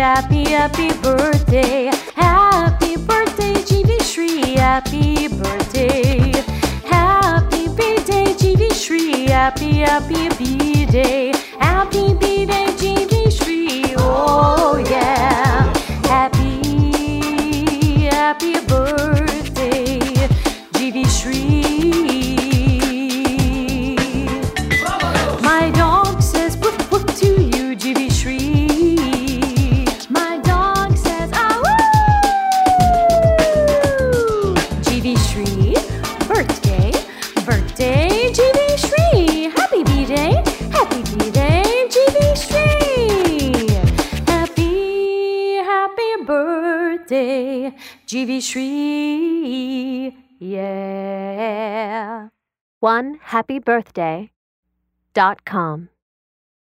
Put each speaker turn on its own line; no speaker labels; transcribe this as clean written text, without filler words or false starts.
happy birthday. Happy birthday, GV Shri. Happy birthday. Happy birthday, GV Shri. Happy B-Day. Happy B-Day, GV Shri. Oh yeah. Happy birthday, GV Shri. My dog says woof woof to you, GV Shri. My dog says ah woo. GV Shri, birthday, GV Shri. Happy B-Day, GV Shri. Happy birthday, GV Shri. Yeah.
OneHappyBirthday.com